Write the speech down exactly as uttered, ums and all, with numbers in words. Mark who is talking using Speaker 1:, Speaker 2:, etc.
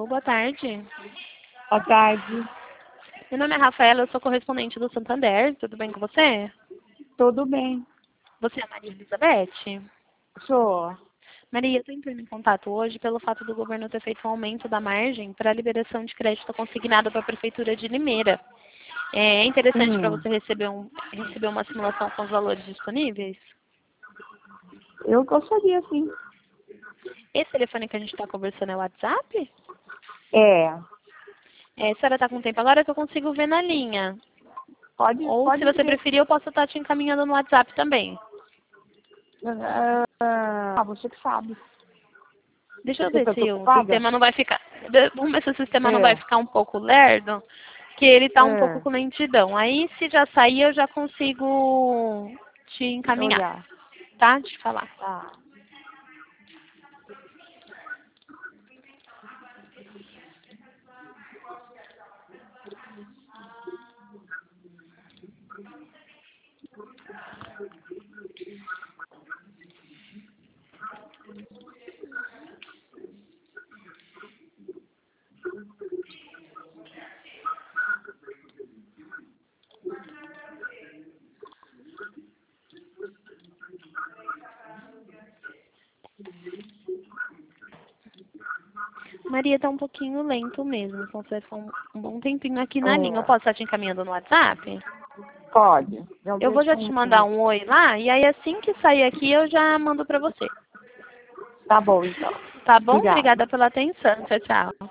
Speaker 1: Alô, boa tarde.
Speaker 2: Boa tarde.
Speaker 1: Meu nome é Rafaela, eu sou correspondente do Santander. Tudo bem com você?
Speaker 2: Tudo bem.
Speaker 1: Você é a Maria Elizabeth?
Speaker 2: Sou.
Speaker 1: Maria, eu estou entrando em contato hoje pelo fato do governo ter feito um aumento da margem para a liberação de crédito consignado para a Prefeitura de Limeira. É interessante para
Speaker 2: Hum.
Speaker 1: você receber, um, receber uma simulação com os valores disponíveis?
Speaker 2: Eu gostaria, sim.
Speaker 1: Esse telefone que a gente está conversando é o WhatsApp?
Speaker 2: É.
Speaker 1: É, a senhora está com tempo agora que eu consigo ver na linha.
Speaker 2: Pode,
Speaker 1: Ou, se
Speaker 2: pode
Speaker 1: você
Speaker 2: ver.
Speaker 1: preferir, eu posso estar te encaminhando no WhatsApp também.
Speaker 2: Ah, você que sabe.
Speaker 1: Deixa eu
Speaker 2: Você
Speaker 1: ver
Speaker 2: está
Speaker 1: se o
Speaker 2: preocupada?
Speaker 1: sistema não vai ficar... de- Vamos ver se o sistema não vai
Speaker 2: É.
Speaker 1: ficar um pouco lerdo, que ele está um pouco
Speaker 2: É.
Speaker 1: com lentidão. Aí, se já sair, eu já consigo te encaminhar,
Speaker 2: Olhar.
Speaker 1: tá? Te falar.
Speaker 2: Tá.
Speaker 1: Maria, tá um pouquinho lento mesmo, então você vai ficar um, um bom tempinho aqui na linha. Eu
Speaker 2: É.
Speaker 1: posso estar te encaminhando no WhatsApp?
Speaker 2: Pode. Eu
Speaker 1: Eu vou
Speaker 2: deixo
Speaker 1: já
Speaker 2: um...
Speaker 1: te mandar um oi lá, e aí assim que sair aqui, eu já mando pra você.
Speaker 2: Tá bom, então.
Speaker 1: Tá bom?
Speaker 2: Obrigada.
Speaker 1: Obrigada pela atenção. Tchau, tchau.